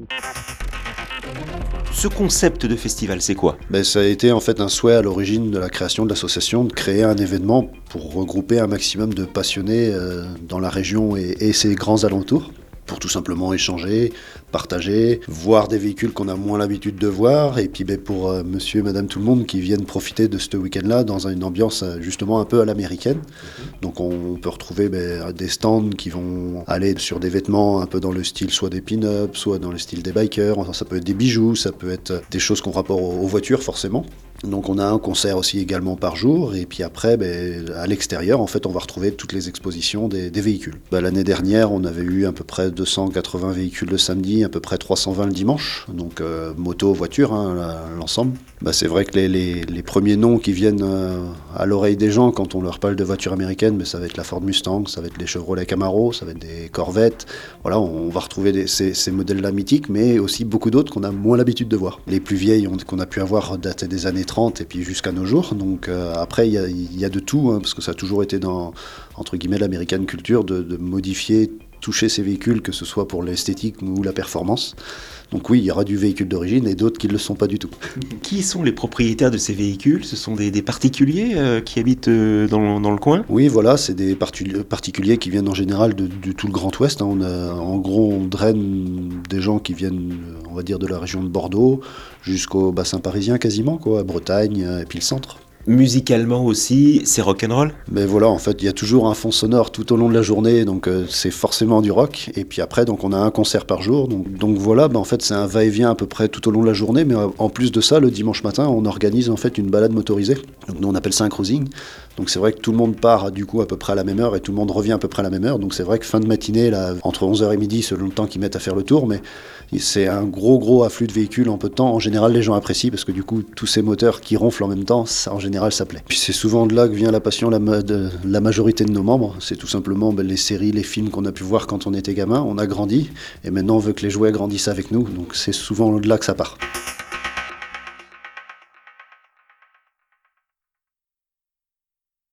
Ce concept de festival, c'est quoi? Ça a été en fait un souhait à l'origine de la création de l'association de créer un événement pour regrouper un maximum de passionnés dans la région et ses grands alentours, pour tout simplement échanger, partager, voir des véhicules qu'on a moins l'habitude de voir, et puis pour monsieur et madame tout le monde qui viennent profiter de ce week-end-là dans une ambiance justement un peu à l'américaine. Donc on peut retrouver des stands qui vont aller sur des vêtements un peu dans le style soit des pin-up, soit dans le style des bikers, ça peut être des bijoux, ça peut être des choses qu'on rapport aux voitures forcément. Donc on a un concert aussi également par jour, et puis après à l'extérieur en fait on va retrouver toutes les expositions des véhicules. L'année dernière on avait eu à peu près 280 véhicules le samedi, à peu près 320 le dimanche, donc moto, voiture, l'ensemble. C'est vrai que les premiers noms qui viennent à l'oreille des gens quand on leur parle de voitures américaines, ça va être la Ford Mustang, ça va être les Chevrolet Camaro, ça va être des Corvettes. Voilà, on va retrouver ces modèles-là mythiques, mais aussi beaucoup d'autres qu'on a moins l'habitude de voir. Les plus vieilles qu'on a pu avoir datent des années 30 et puis jusqu'à nos jours. Donc après, il y a de tout, parce que ça a toujours été dans, entre guillemets, l'American culture de modifier, toucher ces véhicules, que ce soit pour l'esthétique ou la performance. Donc oui, il y aura du véhicule d'origine et d'autres qui ne le sont pas du tout. Qui sont les propriétaires de ces véhicules? Ce sont des particuliers qui habitent dans le coin? Oui, voilà, c'est des particuliers qui viennent en général de tout le Grand Ouest. En gros, on draine des gens qui viennent, on va dire, de la région de Bordeaux jusqu'au bassin parisien quasiment, quoi, Bretagne et puis le centre. Musicalement aussi, c'est rock'n'roll? Mais voilà, en fait, il y a toujours un fond sonore tout au long de la journée, donc c'est forcément du rock. Et puis après, donc on a un concert par jour. Donc voilà, en fait, c'est un va-et-vient à peu près tout au long de la journée. Mais en plus de ça, le dimanche matin, on organise en fait une balade motorisée. Donc nous, on appelle ça un cruising. Donc c'est vrai que tout le monde part du coup à peu près à la même heure et tout le monde revient à peu près à la même heure. Donc c'est vrai que fin de matinée, là, entre 11h et midi, selon le temps qu'ils mettent à faire le tour, mais c'est un gros afflux de véhicules en peu de temps. En général, les gens apprécient parce que du coup, tous ces moteurs qui ronflent en même temps, ça, en général, ça plaît. Puis c'est souvent de là que vient la passion de la majorité de nos membres. C'est tout simplement les séries, les films qu'on a pu voir quand on était gamin. On a grandi et maintenant on veut que les jouets grandissent avec nous. Donc c'est souvent de là que ça part.